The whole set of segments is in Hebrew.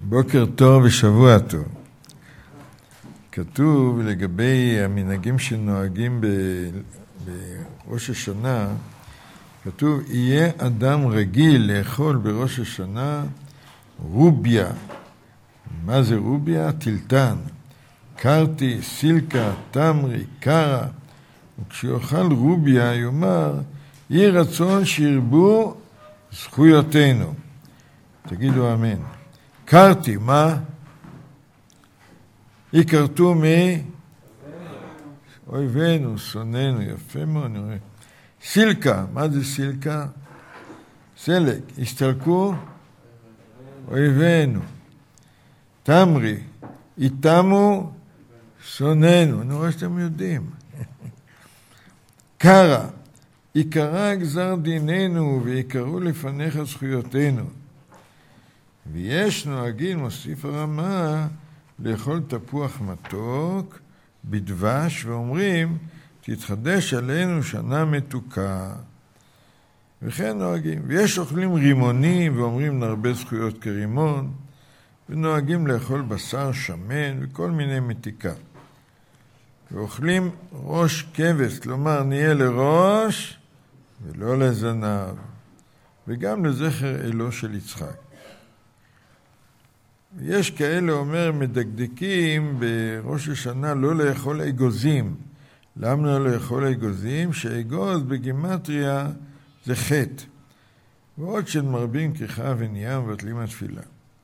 בוקר טוב ושבוע טוב. כתוב לגבי המנהגים שנוהגים בראש השנה, כתוב, יהיה אדם רגיל לאכול בראש השנה רוביה. מה זה רוביה? טילטן, קרטי, סילקה, תמרי, קרה. וכשיאכל רוביה יאמר, יהי רצון שירבו זכויותינו. תגידו אמן. קרטי, מה? יכרתו אויבינו, שונאינו, יפה מאוד נראה. סילקה, מה זה סילקה? סלק, הסתלקו אויבינו. תמרי, איתמו שונאינו, אני רואה שאתם יודעים. קרה, יקרא גזר דיננו ויקראו לפניך זכויותינו. ויש נוהגים, מוסיף הרמה, לאכול תפוח מתוק בדבש, ואומרים, תתחדש עלינו שנה מתוקה. וכן נוהגים. ויש אוכלים רימונים, ואומרים נרבה זכויות כרימון, ונוהגים לאכול בשר שמן וכל מיני מתיקה. ואוכלים ראש כבש, כלומר נהיה לראש ולא לזנב, וגם לזכר אלו של יצחק. יש כאלה אומר מדקדקים בראש השנה לא לאכול אגוזים. למה לא לאכול אגוזים? שאגוז בגימטריה זה חטא. ועוד שמרבים כריכה ונהיה מבטלים התפילה.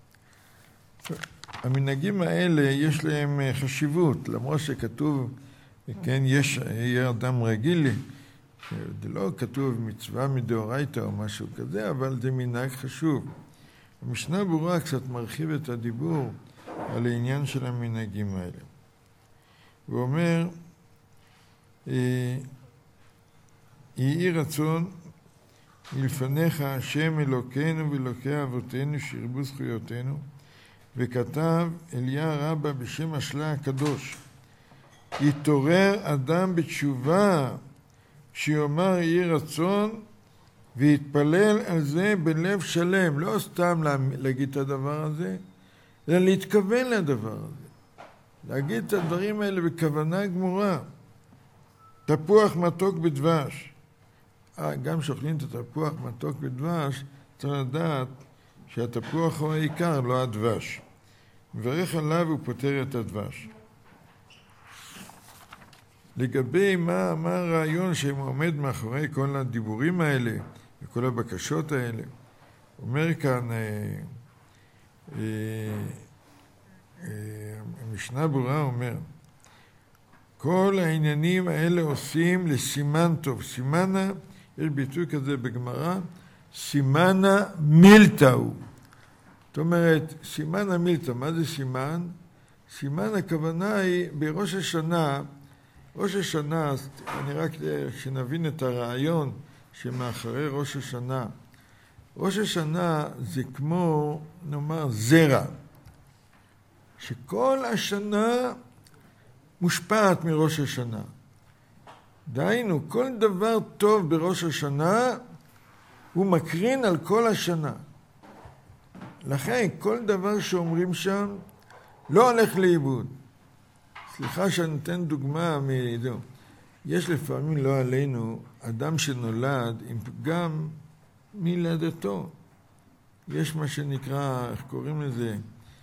המנהגים האלה יש להם חשיבות, למרות שכתוב, כן, יהיה אדם רגיל, זה לא כתוב מצווה מדאורייתא או משהו כזה, אבל זה מנהג חשוב. המשנה ברורה קצת מרחיב את הדיבור על העניין של המנהגים האלה. הוא אומר, יהי רצון מלפניך השם אלוקינו ואלוקי אבותינו שירבו זכויותינו, וכתב אליה רבא בשם השלה הקדוש, יתעורר אדם בתשובה שיאמר יהי רצון, והתפלל על זה בלב שלם, לא סתם להגיד את הדבר הזה, אלא להתכוון לדבר הזה. להגיד את הדברים האלה בכוונה גמורה. תפוח מתוק בדבש. גם שאוכלים את התפוח מתוק בדבש, צריך לדעת שהתפוח הוא העיקר, לא הדבש. מברך עליו הוא פותר את הדבש. לגבי מה הרעיון שעומד מאחורי כל הדיבורים האלה, וכל הבקשות האלה. אומר כאן, המשנה ברורה אומר, כל העניינים האלה עושים לסימן טוב. סימנה, יש ביטוי כזה בגמרא, סימנה מילתאו. זאת אומרת, סימנה מילתא, מה זה סימן? סימן הכוונה היא בראש השנה, ראש השנה, אני רק שנבין את הרעיון, שמאחרי ראש השנה. ראש השנה זה כמו, נאמר, זרע. שכל השנה מושפעת מראש השנה. דהיינו, כל דבר טוב בראש השנה, הוא מקרין על כל השנה. לכן, כל דבר שאומרים שם, לא הולך לאיבוד. סליחה שאני נותן דוגמה מידו. יש לפעמים לא עלינו אדם שנולד עם פגם מלידתו. יש מה שנקרא, איך קוראים לזה,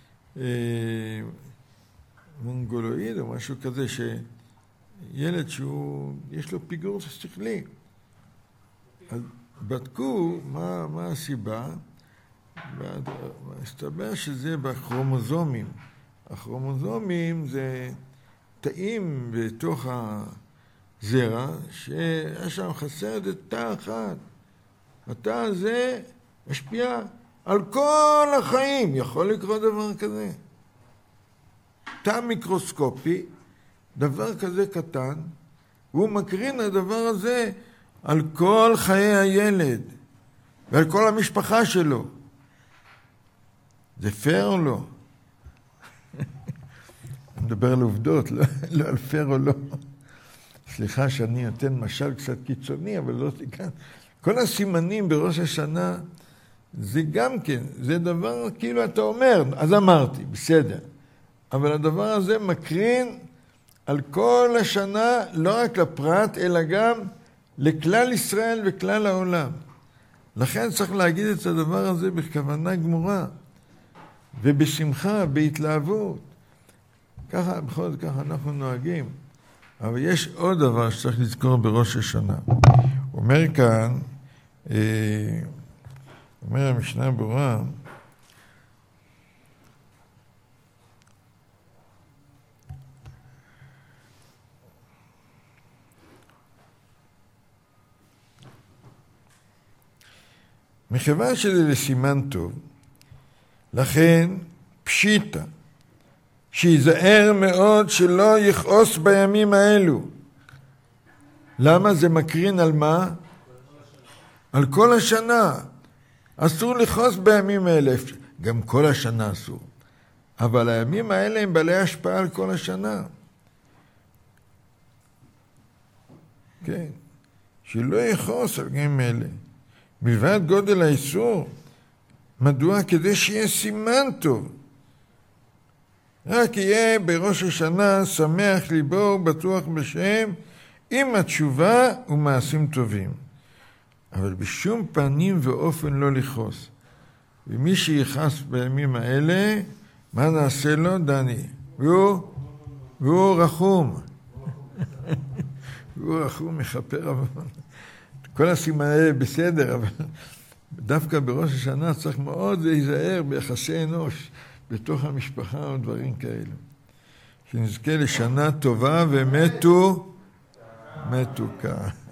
מונגולואיד או משהו כזה, שילד יש לו פיגור שכלי. אז בדקו מה הסיבה, והסתבר שזה בכרומוזומים. הכרומוזומים זה תאים בתוך זרע, שיש שם חסר את תא אחד. התא הזה משפיע על כל החיים. יכול לקרות דבר כזה. תא מיקרוסקופי, דבר כזה קטן, והוא מקרין הדבר הזה על כל חיי הילד, ועל כל המשפחה שלו. זה פייר או לא? אני מדבר על עובדות, לא על פייר או לא. סליחה שאני נותן משל קצת קיצוני, אבל לא תיקן. כל הסימנים בראש השנה זה גם כן, זה דבר כאילו אתה אומר, אז אמרתי, בסדר. אבל הדבר הזה מקרין על כל השנה, לא רק לפרט, אלא גם לכלל ישראל וכלל העולם. לכן צריך להגיד את הדבר הזה בכוונה גמורה, ובשמחה, בהתלהבות. ככה, בכל זאת ככה אנחנו נוהגים. אבל יש עוד דבר שצריך לזכור בראש השנה. אומר כאן, אומר המשנה ברורה, מכיוון שזה לסימן טוב, לכן פשיטה, שיזהר מאוד שלא יכעוס בימים האלו. למה? זה מקרין על מה? על כל השנה. אסור לכעוס בימים האלה, גם כל השנה אסור. אבל הימים האלה הם בעלי השפעה על כל השנה. כן, שלא יכעוס על ימים האלה. מלבד גודל האיסור, מדוע? כדי שיהיה סימן טוב. רק יהיה בראש השנה שמח ליבו ובטוח בשם, עם התשובה ומעשים טובים. אבל בשום פנים ואופן לא לכעוס. ומי שיכעס בימים האלה, מה נעשה לו, דני? והוא רחום. והוא רחום, מכפר עוון. כל הסימן האלה בסדר, אבל דווקא בראש השנה צריך מאוד להיזהר ביחסי אנוש, בתוך המשפחה או דברים כאלה. שנזכה לשנה טובה ומתו קה.